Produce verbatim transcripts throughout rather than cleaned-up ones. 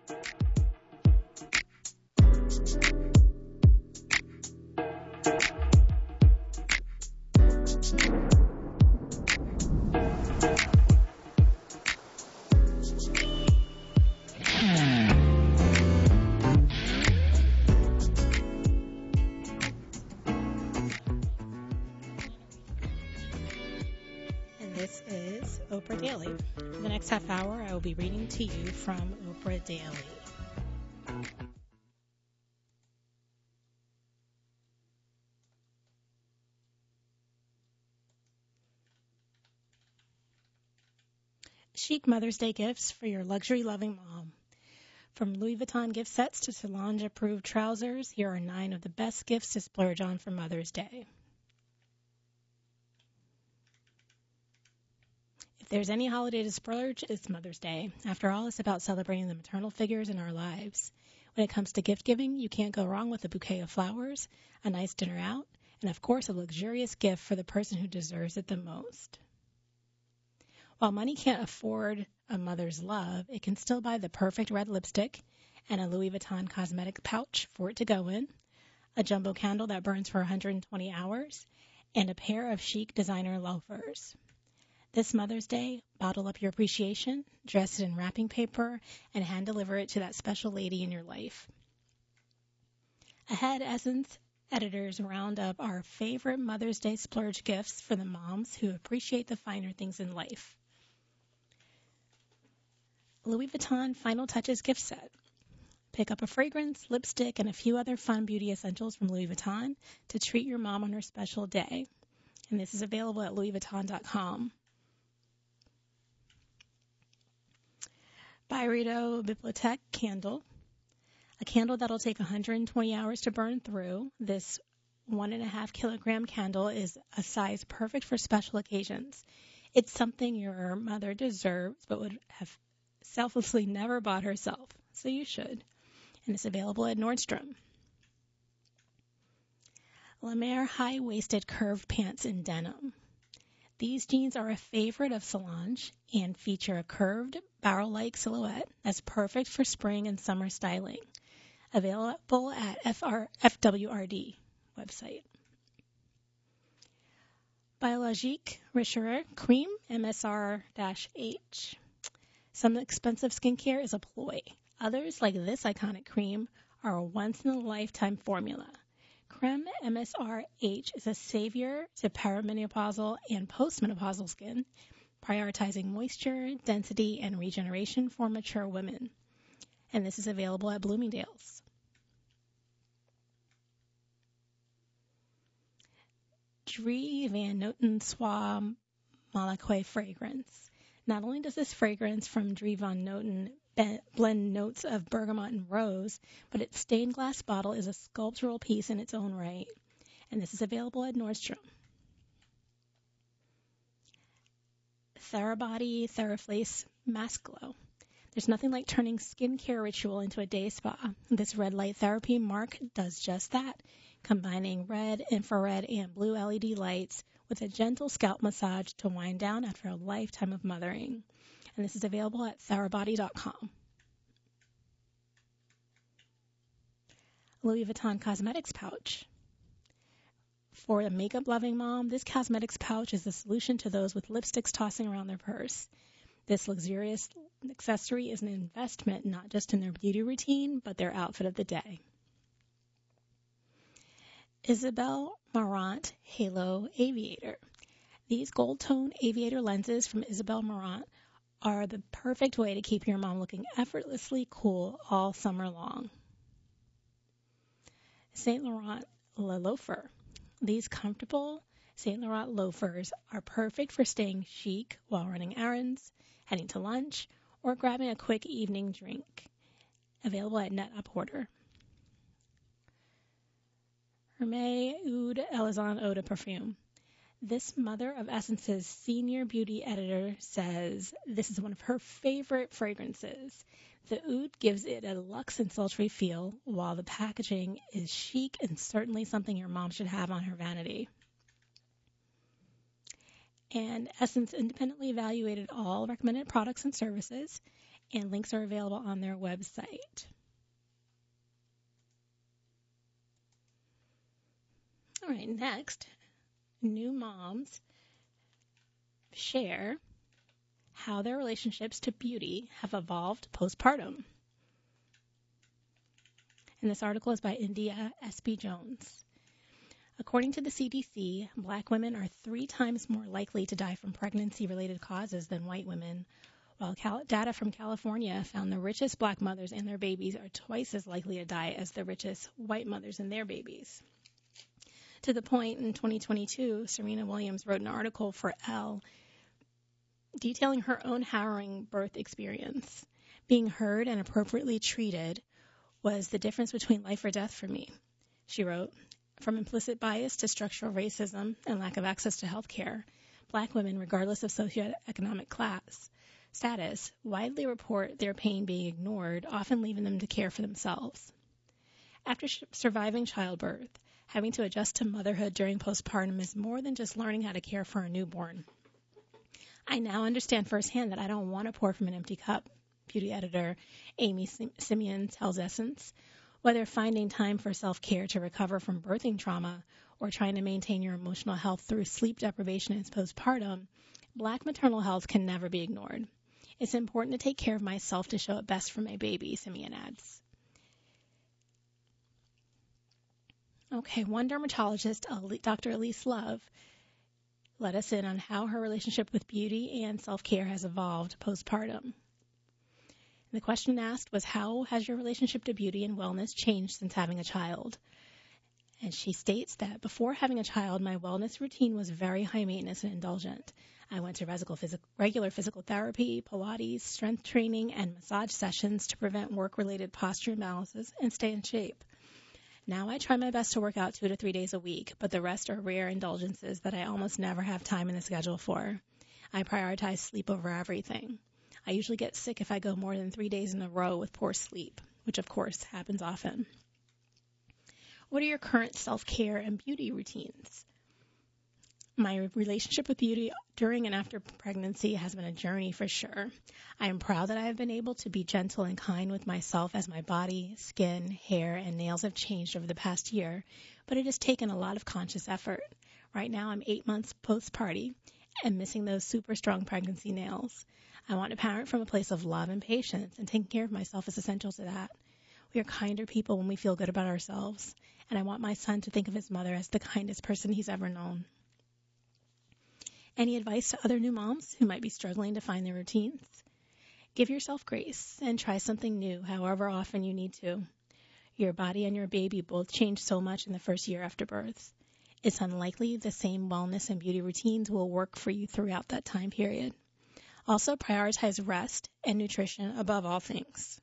And this is Oprah Daily. For the next half hour, I will be reading to you from Oprah Daily. Chic Mother's Day gifts for your luxury-loving mom. From Louis Vuitton gift sets to Solange-approved trousers, here are nine of the best gifts to splurge on for Mother's Day. If there's any holiday to splurge, it's Mother's Day. After all, it's about celebrating the maternal figures in our lives. When it comes to gift giving, you can't go wrong with a bouquet of flowers, a nice dinner out, and of course a luxurious gift for the person who deserves it the most. While money can't afford a mother's love, it can still buy the perfect red lipstick and a Louis Vuitton cosmetic pouch for it to go in, a jumbo candle that burns for one hundred twenty hours, and a pair of chic designer loafers. This Mother's Day, bottle up your appreciation, dress it in wrapping paper, and hand deliver it to that special lady in your life. Ahead, Essence editors round up our favorite Mother's Day splurge gifts for the moms who appreciate the finer things in life. Louis Vuitton Final Touches gift set. Pick up a fragrance, lipstick, and a few other fun beauty essentials from Louis Vuitton to treat your mom on her special day. And this is available at louis vuitton dot com. Byredo Bibliothèque candle. A candle that'll take one hundred twenty hours to burn through. This one and a half kilogram candle is a size perfect for special occasions. It's something your mother deserves but would have selflessly never bought herself, so you should. And it's available at Nordstrom. La Mer high-waisted curved pants in denim. These jeans are a favorite of Solange and feature a curved, barrel-like silhouette that's perfect for spring and summer styling. Available at F R F W R D website. Biologique Recherche Cream M S R H. Some expensive skincare is a ploy. Others, like this iconic cream, are a once-in-a-lifetime formula. Creme M S R H is a savior to perimenopausal and postmenopausal skin, prioritizing moisture, density, and regeneration for mature women. And this is available at Bloomingdale's. Drie Van Noten Soie Malaquais fragrance. Not only does this fragrance from Drie Van Noten blend notes of bergamot and rose, but its stained glass bottle is a sculptural piece in its own right. And this is available at Nordstrom. Therabody Theraflace Mask Glow. There's nothing like turning skincare ritual into a day spa. This red light therapy mark does just that, combining red, infrared, and blue L E D lights with a gentle scalp massage to wind down after a lifetime of mothering. And this is available at therabody dot com. Louis Vuitton Cosmetics Pouch. For a makeup-loving mom, this cosmetics pouch is the solution to those with lipsticks tossing around their purse. This luxurious accessory is an investment not just in their beauty routine, but their outfit of the day. Isabel Marant Halo Aviator. These gold-tone aviator lenses from Isabel Marant are the perfect way to keep your mom looking effortlessly cool all summer long. Saint Laurent Le Loafer. These comfortable Saint Laurent loafers are perfect for staying chic while running errands, heading to lunch, or grabbing a quick evening drink. Available at Net-a-Porter. Hermès Oud Elizon Eau de Parfum. This Mother of Essence's senior beauty editor says this is one of her favorite fragrances. The oud gives it a luxe and sultry feel, while the packaging is chic and certainly something your mom should have on her vanity. And Essence independently evaluated all recommended products and services, and links are available on their website. All right, next, new moms share how their relationships to beauty have evolved postpartum. And this article is by India S B Jones. According to the C D C, black women are three times more likely to die from pregnancy-related causes than white women, while Cal- data from California found the richest black mothers and their babies are twice as likely to die as the richest white mothers and their babies. To the point, in twenty twenty-two, Serena Williams wrote an article for Elle detailing her own harrowing birth experience. Being heard and appropriately treated was the difference between life or death for me, she wrote. From implicit bias to structural racism and lack of access to health care, black women, regardless of socioeconomic class status, widely report their pain being ignored, often leaving them to care for themselves. After sh- surviving childbirth, having to adjust to motherhood during postpartum is more than just learning how to care for a newborn. I now understand firsthand that I don't want to pour from an empty cup, beauty editor Amy Simeon tells Essence. Whether finding time for self-care to recover from birthing trauma or trying to maintain your emotional health through sleep deprivation and postpartum, black maternal health can never be ignored. It's important to take care of myself to show up best for my baby, Simeon adds. Okay, one dermatologist, Doctor Elise Love, let us in on how her relationship with beauty and self-care has evolved postpartum. The question asked was, how has your relationship to beauty and wellness changed since having a child? And she states that before having a child, my wellness routine was very high maintenance and indulgent. I went to regular physical therapy, Pilates, strength training, and massage sessions to prevent work-related posture imbalances and stay in shape. Now I try my best to work out two to three days a week, but the rest are rare indulgences that I almost never have time in the schedule for. I prioritize sleep over everything. I usually get sick if I go more than three days in a row with poor sleep, which of course happens often. What are your current self-care and beauty routines? My relationship with beauty during and after pregnancy has been a journey for sure. I am proud that I have been able to be gentle and kind with myself as my body, skin, hair, and nails have changed over the past year, but it has taken a lot of conscious effort. Right now I'm eight months post-party and missing those super strong pregnancy nails. I want to parent from a place of love and patience, and taking care of myself is essential to that. We are kinder people when we feel good about ourselves, and I want my son to think of his mother as the kindest person he's ever known. Any advice to other new moms who might be struggling to find their routines? Give yourself grace and try something new, however often you need to. Your body and your baby both change so much in the first year after birth. It's unlikely the same wellness and beauty routines will work for you throughout that time period. Also, prioritize rest and nutrition above all things.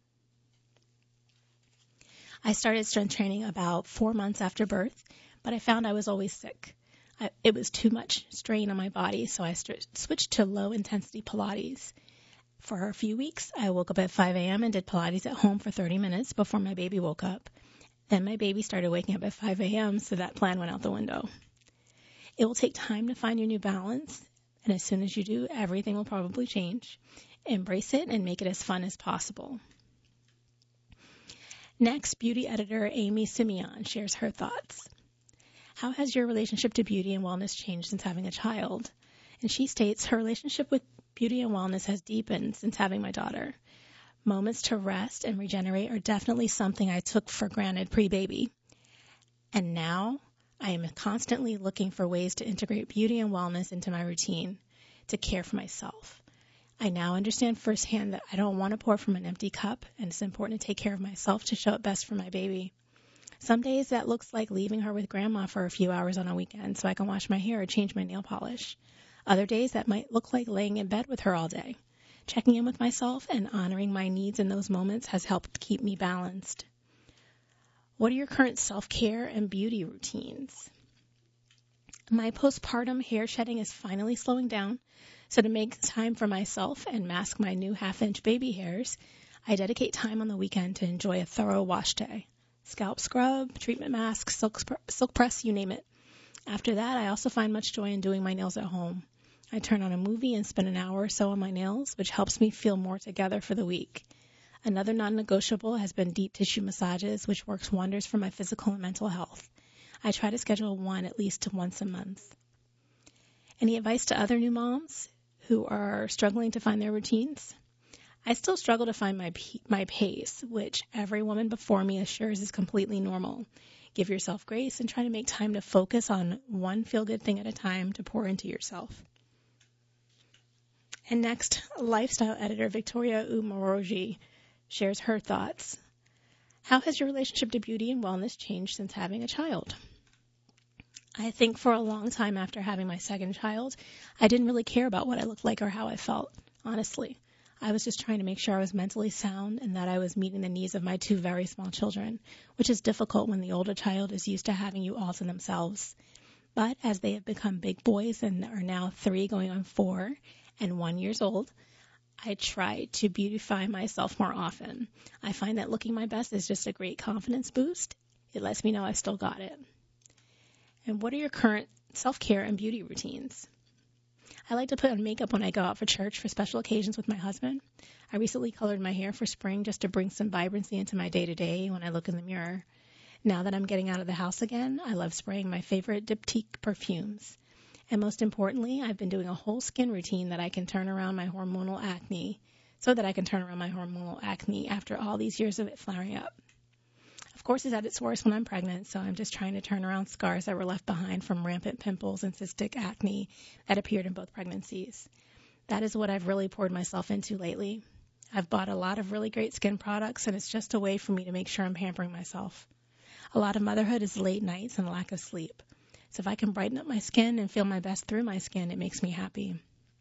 I started strength training about four months after birth, but I found I was always sick. I, it was too much strain on my body, so I st- switched to low-intensity Pilates. For a few weeks, I woke up at five a.m. and did Pilates at home for thirty minutes before my baby woke up. Then my baby started waking up at five a.m., so that plan went out the window. It will take time to find your new balance, and as soon as you do, everything will probably change. Embrace it and make it as fun as possible. Next, beauty editor Amy Simeon shares her thoughts. How has your relationship to beauty and wellness changed since having a child? And she states her relationship with beauty and wellness has deepened since having my daughter. Moments to rest and regenerate are definitely something I took for granted pre-baby. And now I am constantly looking for ways to integrate beauty and wellness into my routine to care for myself. I now understand firsthand that I don't want to pour from an empty cup, and it's important to take care of myself to show up best for my baby. Some days that looks like leaving her with grandma for a few hours on a weekend so I can wash my hair or change my nail polish. Other days that might look like laying in bed with her all day. Checking in with myself and honoring my needs in those moments has helped keep me balanced. What are your current self-care and beauty routines? My postpartum hair shedding is finally slowing down, so to make time for myself and mask my new half-inch baby hairs, I dedicate time on the weekend to enjoy a thorough wash day. Scalp scrub, treatment mask, silk, silk press, you name it. After that, I also find much joy in doing my nails at home. I turn on a movie and spend an hour or so on my nails, which helps me feel more together for the week. Another non-negotiable has been deep tissue massages, which works wonders for my physical and mental health. I try to schedule one at least once a month. Any advice to other new moms who are struggling to find their routines? I still struggle to find my my pace, which every woman before me assures is completely normal. Give yourself grace and try to make time to focus on one feel-good thing at a time to pour into yourself. And next, lifestyle editor Victoria Umoroji shares her thoughts. How has your relationship to beauty and wellness changed since having a child? I think for a long time after having my second child, I didn't really care about what I looked like or how I felt, honestly. I was just trying to make sure I was mentally sound and that I was meeting the needs of my two very small children, which is difficult when the older child is used to having you all to themselves. But as they have become big boys and are now three going on four and one years old, I try to beautify myself more often. I find that looking my best is just a great confidence boost. It lets me know I still got it. And what are your current self-care and beauty routines? I like to put on makeup when I go out for church for special occasions with my husband. I recently colored my hair for spring just to bring some vibrancy into my day-to-day when I look in the mirror. Now that I'm getting out of the house again, I love spraying my favorite Diptyque perfumes. And most importantly, I've been doing a whole skin routine that I can turn around my hormonal acne, so that I can turn around my hormonal acne after all these years of it flaring up. Of course, it's at its worst when I'm pregnant, so I'm just trying to turn around scars that were left behind from rampant pimples and cystic acne that appeared in both pregnancies. That is what I've really poured myself into lately. I've bought a lot of really great skin products, and it's just a way for me to make sure I'm pampering myself. A lot of motherhood is late nights and lack of sleep. So if I can brighten up my skin and feel my best through my skin, it makes me happy.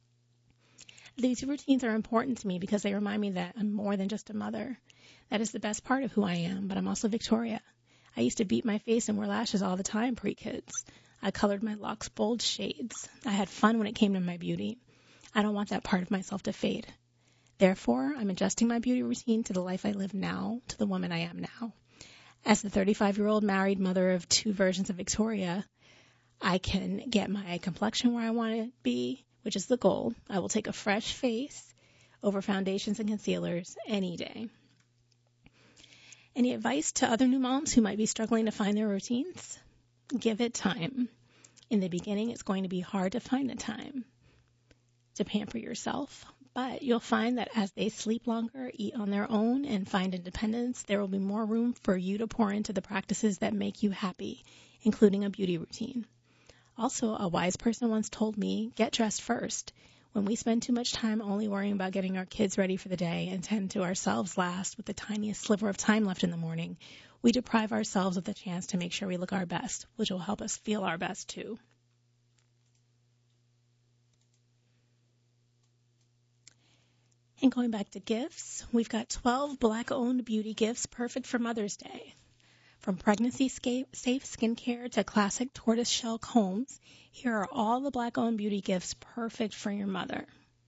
These routines are important to me because they remind me that I'm more than just a mother. That is the best part of who I am, but I'm also Victoria. I used to beat my face and wear lashes all the time pre-kids. I colored my locks bold shades. I had fun when it came to my beauty. I don't want that part of myself to fade. Therefore, I'm adjusting my beauty routine to the life I live now, to the woman I am now. As the thirty-five-year-old married mother of two versions of Victoria, I can get my complexion where I want it to be, which is the goal. I will take a fresh face over foundations and concealers any day. Any advice to other new moms who might be struggling to find their routines? Give it time. In the beginning, it's going to be hard to find the time to pamper yourself, but you'll find that as they sleep longer, eat on their own, and find independence, there will be more room for you to pour into the practices that make you happy, including a beauty routine. Also, a wise person once told me, get dressed first. When we spend too much time only worrying about getting our kids ready for the day and tend to ourselves last with the tiniest sliver of time left in the morning, we deprive ourselves of the chance to make sure we look our best, which will help us feel our best too. And going back to gifts, we've got twelve Black-owned beauty gifts perfect for Mother's Day. From pregnancy-safe skincare to classic tortoiseshell combs, here are all the Black-owned beauty gifts perfect for your mother.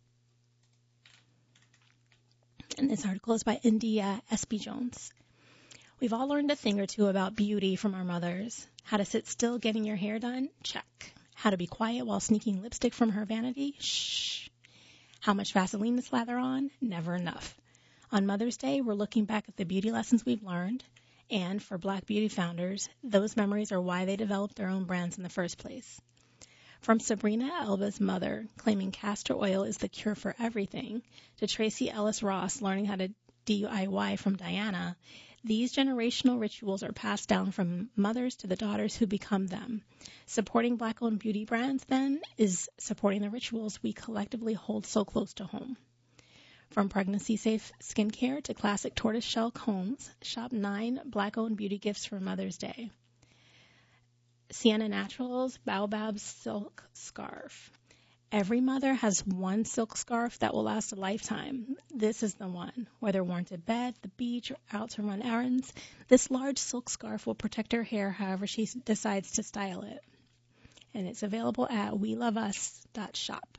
And this article is by India S B Jones. We've all learned a thing or two about beauty from our mothers. How to sit still getting your hair done? Check. How to be quiet while sneaking lipstick from her vanity? Shh. How much Vaseline to slather on? Never enough. On Mother's Day, we're looking back at the beauty lessons we've learned. And for Black beauty founders, those memories are why they developed their own brands in the first place. From Sabrina Elba's mother claiming castor oil is the cure for everything, to Tracy Ellis Ross learning how to D I Y from Diana, these generational rituals are passed down from mothers to the daughters who become them. Supporting Black-owned beauty brands, then, is supporting the rituals we collectively hold so close to home. From pregnancy-safe skincare to classic tortoiseshell combs, shop nine Black-owned beauty gifts for Mother's Day. Sienna Naturals Baobab Silk Scarf. Every mother has one silk scarf that will last a lifetime. This is the one. Whether worn to bed, the beach, or out to run errands, this large silk scarf will protect her hair however she decides to style it. And it's available at we love us dot shop.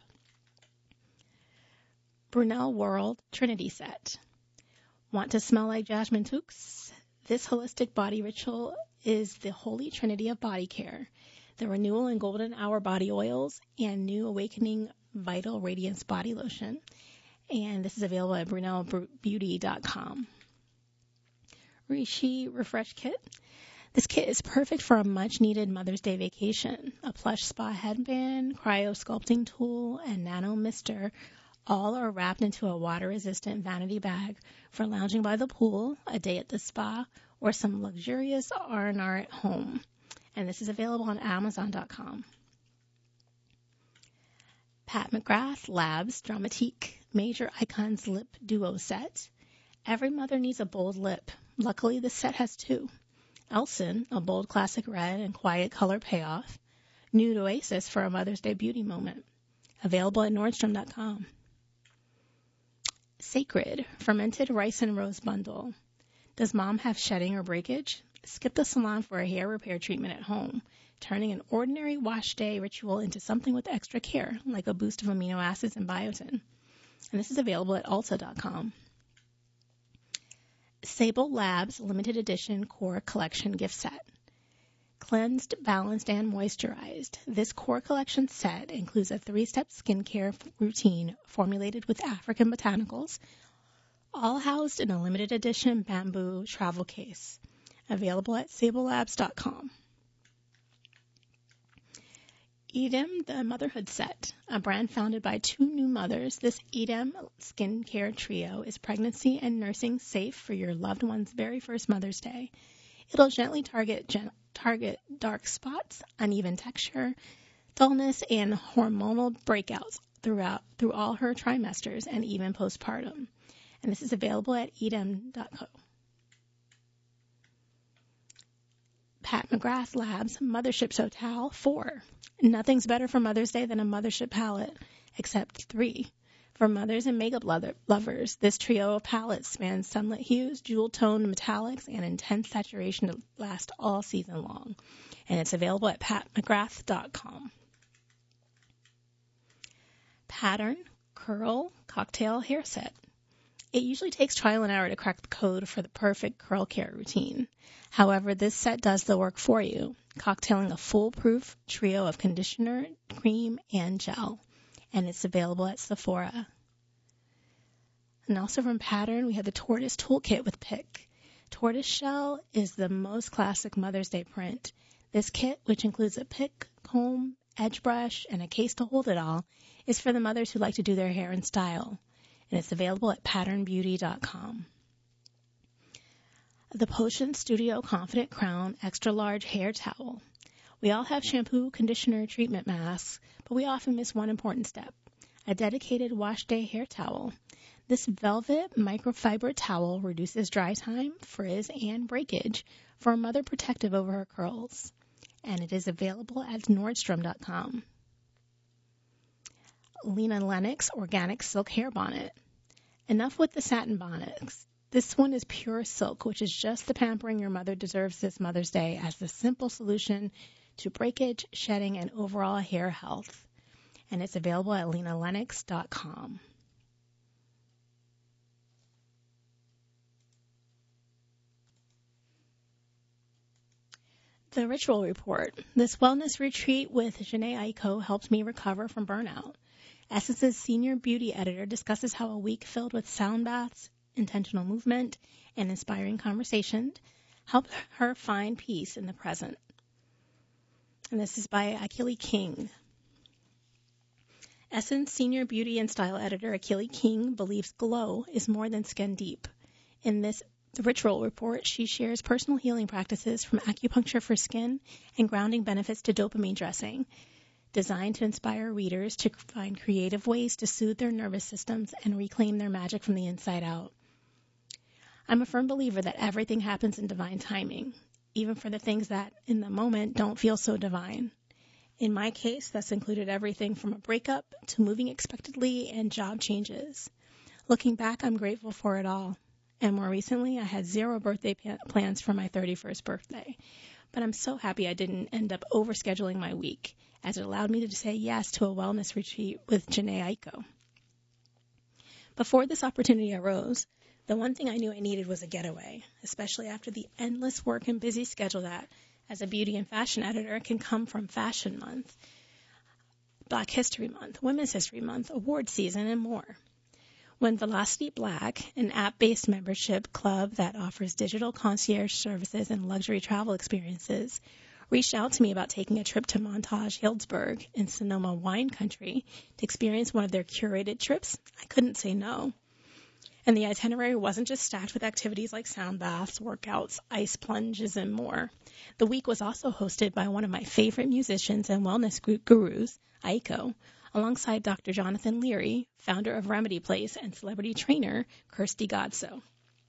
Brunel World Trinity Set. Want to smell like Jasmine Toux? This holistic body ritual is the holy trinity of body care. The renewal and golden hour body oils and new awakening Vital Radiance Body Lotion. And this is available at brunel beauty dot com. Rishi Refresh Kit. This kit is perfect for a much-needed Mother's Day vacation. A plush spa headband, cryo sculpting tool, and nano mister all are wrapped into a water-resistant vanity bag for lounging by the pool, a day at the spa, or some luxurious R and R at home. And this is available on amazon dot com. Pat McGrath Labs Dramatique Major Icons Lip Duo Set. Every mother needs a bold lip. Luckily, this set has two. Elson, a bold classic red and quiet color payoff. Nude Oasis for a Mother's Day beauty moment. Available at nordstrom dot com. Sacred Fermented Rice and Rose Bundle. Does mom have shedding or breakage? Skip the salon for a hair repair treatment at home, turning an ordinary wash day ritual into something with extra care, like a boost of amino acids and biotin. And this is available at ulta dot com. Sable Labs Limited Edition Core Collection Gift Set. Cleansed, balanced, and moisturized. This core collection set includes a three-step skincare routine formulated with African botanicals, all housed in a limited edition bamboo travel case. Available at sable labs dot com. Edem, the Motherhood Set. A brand founded by two new mothers, this Edem skincare trio is pregnancy and nursing safe for your loved one's very first Mother's Day. It'll gently target gen- target dark spots, uneven texture, dullness, and hormonal breakouts throughout through all her trimesters and even postpartum. And this is available at edem dot co. Pat McGrath Labs Mothership Total four. Nothing's better for Mother's Day than a Mothership palette, except three. For mothers and makeup lo- lovers, this trio of palettes spans sunlit hues, jewel-toned metallics, and intense saturation to last all season long. And it's available at pat mcgrath dot com. Pattern Curl Cocktail Hair Set. It usually takes trial and error to crack the code for the perfect curl care routine. However, this set does the work for you, cocktailing a foolproof trio of conditioner, cream, and gel. And it's available at Sephora. And also from Pattern, we have the Tortoise Toolkit with Pick. Tortoise Shell is the most classic Mother's Day print. This kit, which includes a pick, comb, edge brush, and a case to hold it all, is for the mothers who like to do their hair in style. And it's available at pattern beauty dot com. The Potion Studio Confident Crown Extra Large Hair Towel. We all have shampoo, conditioner, treatment masks, but we often miss one important step, a dedicated wash day hair towel. This velvet microfiber towel reduces dry time, frizz, and breakage for a mother protective over her curls. And it is available at nordstrom dot com. Lena Lennox Organic Silk Hair Bonnet. Enough with the satin bonnets. This one is pure silk, which is just the pampering your mother deserves this Mother's Day as the simple solution to breakage, shedding, and overall hair health. And it's available at lena lennox dot com. The Ritual Report. This wellness retreat with Janae Aiko helped me recover from burnout. Essence's senior beauty editor discusses how a week filled with sound baths, intentional movement, and inspiring conversation helped her find peace in the present. And this is by Akili King. Essence senior beauty and style editor Akili King believes glow is more than skin deep. In this The Ritual Report, she shares personal healing practices from acupuncture for skin and grounding benefits to dopamine dressing, designed to inspire readers to find creative ways to soothe their nervous systems and reclaim their magic from the inside out. I'm a firm believer that everything happens in divine timing, even for the things that, in the moment, don't feel so divine. In my case, that's included everything from a breakup to moving expectedly and job changes. Looking back, I'm grateful for it all. And more recently, I had zero birthday pa- plans for my thirty-first birthday. But I'm so happy I didn't end up overscheduling my week, as it allowed me to say yes to a wellness retreat with Janae Aiko. Before this opportunity arose, the one thing I knew I needed was a getaway, especially after the endless work and busy schedule that, as a beauty and fashion editor, can come from Fashion Month. Black History Month, Women's History Month, award season, and more. When Velocity Black, an app-based membership club that offers digital concierge services and luxury travel experiences, reached out to me about taking a trip to Montage Healdsburg in Sonoma wine country to experience one of their curated trips, I couldn't say no. And the itinerary wasn't just stacked with activities like sound baths, workouts, ice plunges, and more. The week was also hosted by one of my favorite musicians and wellness gurus, Aiko, alongside Doctor Jonathan Leary, founder of Remedy Place, and celebrity trainer Kirsty Godso.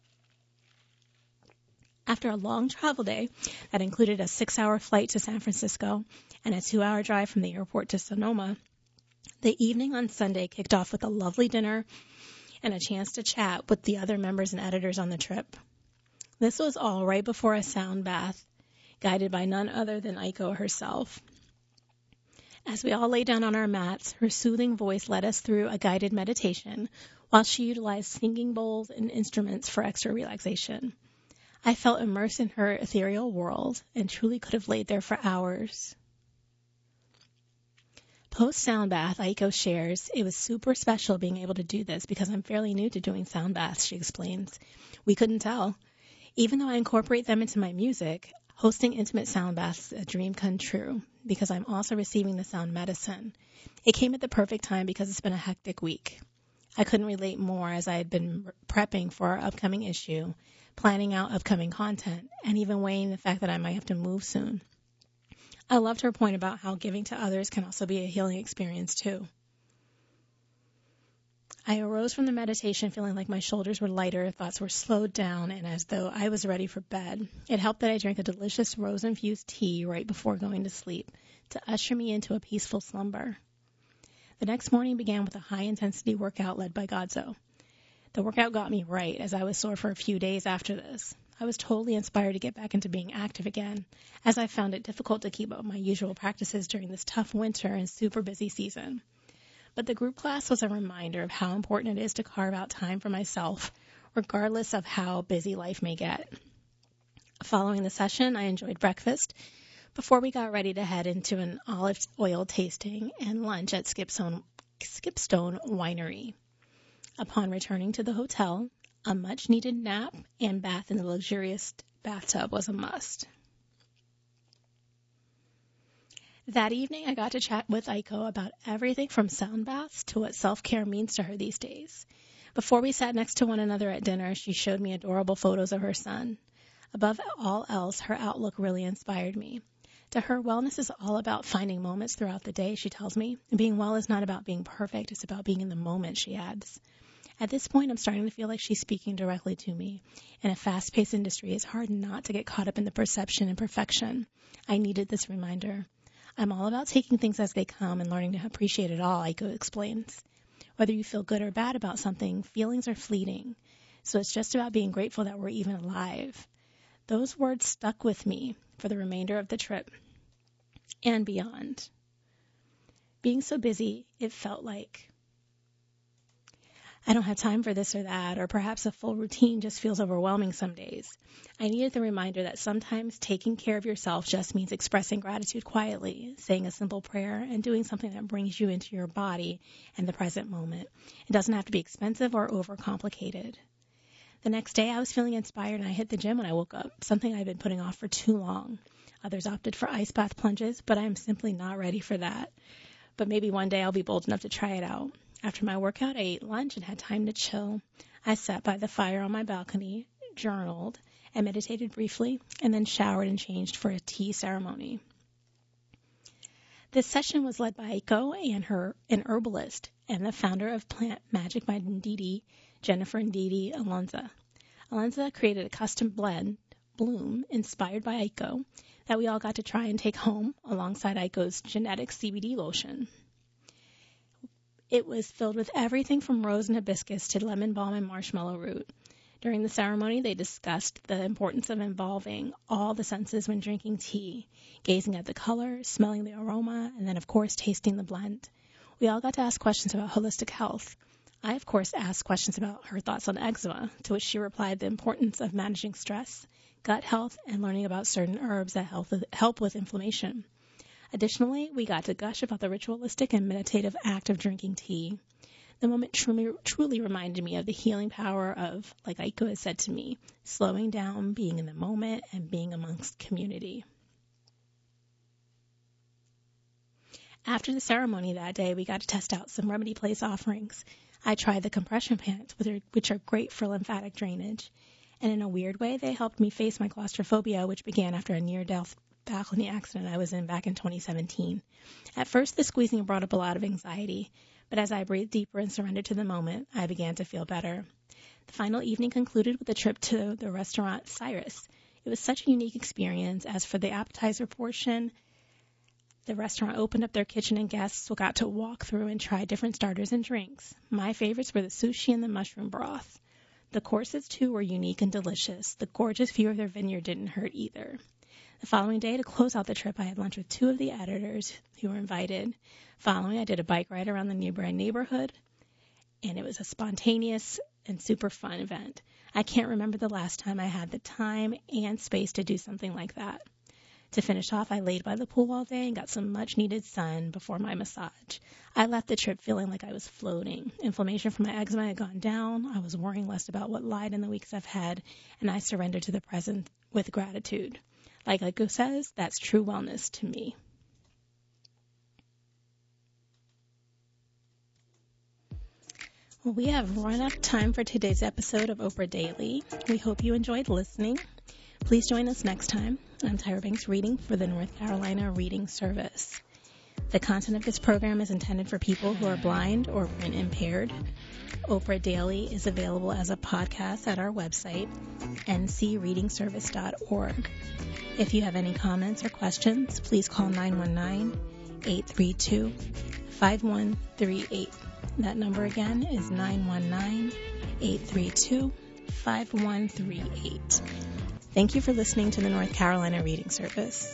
After a long travel day that included a six-hour flight to San Francisco and a two-hour drive from the airport to Sonoma, the evening on Sunday kicked off with a lovely dinner and a chance to chat with the other members and editors on the trip. This was all right before a sound bath, guided by none other than Aiko herself. As we all lay down on our mats, her soothing voice led us through a guided meditation while she utilized singing bowls and instruments for extra relaxation. I felt immersed in her ethereal world and truly could have laid there for hours. Post-sound bath, Aiko shares, it was super special being able to do this because I'm fairly new to doing sound baths, she explains. We couldn't tell. Even though I incorporate them into my music, hosting intimate sound baths is a dream come true because I'm also receiving the sound medicine. It came at the perfect time because it's been a hectic week. I couldn't relate more as I had been prepping for our upcoming issue, planning out upcoming content, and even weighing the fact that I might have to move soon. I loved her point about how giving to others can also be a healing experience too. I arose from the meditation feeling like my shoulders were lighter, thoughts were slowed down, and as though I was ready for bed. It helped that I drank a delicious rose-infused tea right before going to sleep to usher me into a peaceful slumber. The next morning began with a high-intensity workout led by Godso. The workout got me right as I was sore for a few days after this. I was totally inspired to get back into being active again, as I found it difficult to keep up my usual practices during this tough winter and super busy season. But the group class was a reminder of how important it is to carve out time for myself, regardless of how busy life may get. Following the session, I enjoyed breakfast before we got ready to head into an olive oil tasting and lunch at Skipstone, Skipstone Winery. Upon returning to the hotel, a much-needed nap and bath in the luxurious bathtub was a must. That evening, I got to chat with Aiko about everything from sound baths to what self-care means to her these days. Before we sat next to one another at dinner, she showed me adorable photos of her son. Above all else, her outlook really inspired me. To her, wellness is all about finding moments throughout the day, she tells me. And being well is not about being perfect, it's about being in the moment, she adds. At this point, I'm starting to feel like she's speaking directly to me. In a fast-paced industry, it's hard not to get caught up in the perception and perfection. I needed this reminder. I'm all about taking things as they come and learning to appreciate it all, Aiko explains. Whether you feel good or bad about something, feelings are fleeting. So it's just about being grateful that we're even alive. Those words stuck with me for the remainder of the trip and beyond. Being so busy, it felt like I don't have time for this or that, or perhaps a full routine just feels overwhelming some days. I needed the reminder that sometimes taking care of yourself just means expressing gratitude quietly, saying a simple prayer, and doing something that brings you into your body and the present moment. It doesn't have to be expensive or overcomplicated. The next day, I was feeling inspired, and I hit the gym when I woke up, something I'd been putting off for too long. Others opted for ice bath plunges, but I am simply not ready for that. But maybe one day I'll be bold enough to try it out. After my workout, I ate lunch and had time to chill. I sat by the fire on my balcony, journaled, and meditated briefly, and then showered and changed for a tea ceremony. This session was led by Aiko and her, an herbalist, and the founder of Plant Magic by Ndidi, Jennifer Ndidi Alonza. Alonza created a custom blend, Bloom, inspired by Aiko, that we all got to try and take home alongside Aiko's genetic C B D lotion. It was filled with everything from rose and hibiscus to lemon balm and marshmallow root. During the ceremony, they discussed the importance of involving all the senses when drinking tea, gazing at the color, smelling the aroma, and then, of course, tasting the blend. We all got to ask questions about holistic health. I, of course, asked questions about her thoughts on eczema, to which she replied the importance of managing stress, gut health, and learning about certain herbs that help with, help with inflammation. Additionally, we got to gush about the ritualistic and meditative act of drinking tea. The moment truly, truly reminded me of the healing power of, like Aiko has said to me, slowing down, being in the moment, and being amongst community. After the ceremony that day, we got to test out some Remedy Place offerings. I tried the compression pants, which are great for lymphatic drainage. And in a weird way, they helped me face my claustrophobia, which began after a near-death balcony accident I was in back in twenty seventeen. At first, the squeezing brought up a lot of anxiety, but as I breathed deeper and surrendered to the moment, I began to feel better. The final evening concluded with a trip to the restaurant Cyrus. It was such a unique experience. As for the appetizer portion, the restaurant opened up their kitchen and guests got to walk through and try different starters and drinks. My favorites were the sushi and the mushroom broth. The courses, too, were unique and delicious. The gorgeous view of their vineyard didn't hurt either. The following day, to close out the trip, I had lunch with two of the editors who were invited. Following, I did a bike ride around the Newbury neighborhood, and it was a spontaneous and super fun event. I can't remember the last time I had the time and space to do something like that. To finish off, I laid by the pool all day and got some much-needed sun before my massage. I left the trip feeling like I was floating. Inflammation from my eczema had gone down. I was worrying less about what lied in the weeks I've had, and I surrendered to the present with gratitude. Like Aiko says, that's true wellness to me. Well, we have run out of time for today's episode of Oprah Daily. We hope you enjoyed listening. Please join us next time. I'm Tyra Banks reading for the North Carolina Reading Service. The content of this program is intended for people who are blind or print impaired. Oprah Daily is available as a podcast at our website, n c reading service dot org. If you have any comments or questions, please call nine one nine, eight three two, five one three eight. That number again is nine one nine, eight three two, five one three eight. Thank you for listening to the North Carolina Reading Service.